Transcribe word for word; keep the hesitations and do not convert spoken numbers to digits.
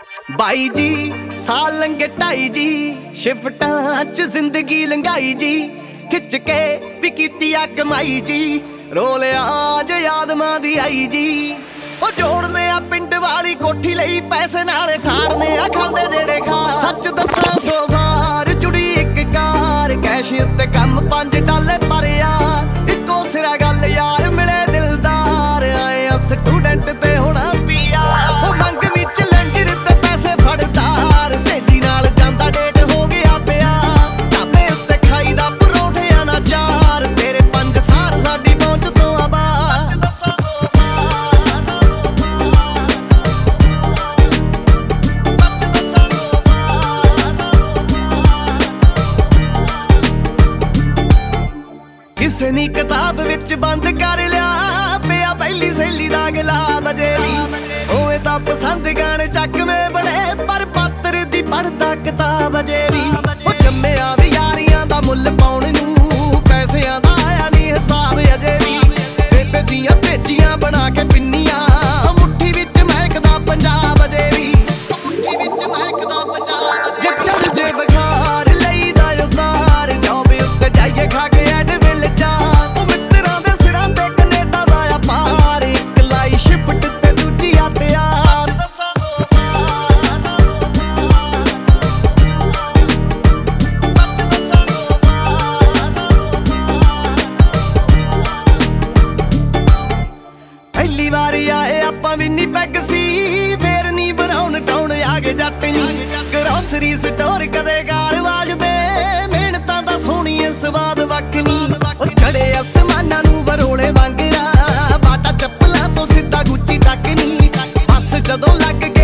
ਬਾਈ ਜੀ ਸਾਲ ਲੰਘੇ ਢਾਈ ਜੀ, ਸ਼ਿਫਟਾਂ ਚ ਜ਼ਿੰਦਗੀ ਲੰਘਾਈ ਜੀ, ਖਿੱਚ ਕੇ ਵੀ ਕੀਤੀ ਆ ਕਮਾਈ ਜੀ, ਰੋਲਿਆ ਜ ਯਾਦ ਮਾਂ ਦੀ ਆਈ ਜੀ। ਉਹ ਜੋੜਨੇ ਆ ਪਿੰਡ ਵਾਲੀ ਕੋਠੀ ਲਈ ਪੈਸੇ ਨਾਲੇ ਸਾੜਨੇ ਆ ਖਾਂਦੇ ਜਿਹੜੇ ਖਾ। ਸੱਚ ਦੱਸਾਂ ਸੋ ਵਾਰ ਜੁੜੀ ਇੱਕ ਕਾਰ, ਕੈਸ਼ ਉੱਤੇ ਕੰਮ ਪੰਜ ਡਾਲੇ ਪਰ ਯਾਰ ਇੱਕੋ ਸਿਰਾ ਗੱਲ ਯਾਰ ਮਿਲੇ ਦਿਲਦਾਰ। ਆਏ ਆ ਸਟੂਡੈਂਟ ਤੇ ਹੋਣਾ ਪੀਆ, ਉਹ ਮੰਗ ਵਿੱਚ ਲੈਂਜਰ ਤੇ ਪੈਸੇ ਫੜਦਾਰ। ਸਹੇਲੀ ਨਾਲ ਜਾਂਦਾ ਡੇਟ ਹੋ ਗਿਆ ਪਿਆ, ਢਾਬੇ ਉੱਤੇ ਖਾਈਦਾ ਪਰੌਂਠਿਆਂ ਨਾਲ ਚਾਰ। ਤੇਰੇ ਪੰਜ ਸਾਰ ਸਾਡੀ ਪਹੁੰਚ ਤੋਂ ਆਬਾਦ। ਸੱਚ ਦੱਸਾਂ ਸੋ ਕਿਸੇ ਨੀ ਕਿਤਾਬ ਵਿੱਚ ਬੰਦ ਕਰ ਲਿਆ ਪਿਆ ਪਹਿਲੀ ਸਹੇਲੀ ਦਾ ਗੁਲਾਬ। ਅਜੇ ਵੀ ਹੋਵੇ ਤਾਂ ਪਸੰਦ ਗਾਣੇ ਚੱਕਵੇਂ ਬੜੇ, ਪਰ ਪਾਤਰ ਦੀ ਪੜ੍ਹਦਾ ਕਿਤਾਬ ਅਜੇ ਵੀ। ਉਹ ਜੰਮਿਆ ਵੀ ਯਾਰੀਆਂ ਦਾ ਮੁੱਲ ਪਾਉਣ ਨੂੰ, ਪੈਸਿਆਂ ਦਾ ਆਇਆ ਨੀ ਹਿਸਾਬ ਅਜੇ ਵੀ। ਬੇਬੇ ਦੀਆਂ ਭੇਜੀਆਂ ਬਣਾ ਕੇ ਪਿੰਨੀਆਂ, ਮੁੱਠੀ ਵਿੱਚ ਮਹਿਕਦਾ ਪੰਜਾਬ ਅਜੇ ਵੀ। ਮੁੱਠੀ ਵਿੱਚ ਮਹਿਕਦਾ ਪੰਜਾਬ ਜੇ ਚੜ ਜੇ ਬਖਾਰ ਲਈਦਾ ਉਤਾਰ। ਜੌਬ ਉੱਤੇ ਜਾਈਏ ਖਾ ਕੇ ਐਡਵਿਲ ਜਾ, ਉਹ ਮਿੱਤਰਾਂ ਦੇ ਸਿਰਾਂ ਤੇ ਕੈਨੇਡਾ ਦਾ ਆ ਪਾਰ। ਇੱਕ ਲਾਈ ਸ਼ਿਫਟ ਤੇ ਦੂਜੀ ਆ ਤਿਆਰ। ਸੱਚ ਦੱਸਾਂ ਸੋ ਸੱਚ ਦੱਸਾਂ ਸੋ ਪਹਿਲੀ ਵਾਰੀ ਆਏ ਆਪਾਂ ਵੀ ਨੀ ਪੈਗ ਸੀ, ਫੇਰ ਨੀ ਬਣਾਉਣ ਟਾਉਣ ਆ ਗਏ ਜੱਟ ਨੀ। ਗਰੋਸਰੀ ਸਟੋਰ ਕਦੇ ਕਾਰ ਵਾਜਦੇ, ਮਿਹਨਤਾਂ ਦਾ ਸੋਹਣੀਏ ਸਵਾਦ ਵੱਖ ਨੀ। ਉਹ ਚੜੇ ਅਸਮਾਨਾਂ ਨੂੰ ਵਰੋਲੇ ਵਾਂਗਰਾ, ਬਾਟਾ ਚੱਪਲਾਂ ਤੋਂ ਸਿੱਧਾ ਗੁੱਚੀ ਤੱਕ ਨੀ। ਬਸ ਜਦੋਂ ਲੱਗ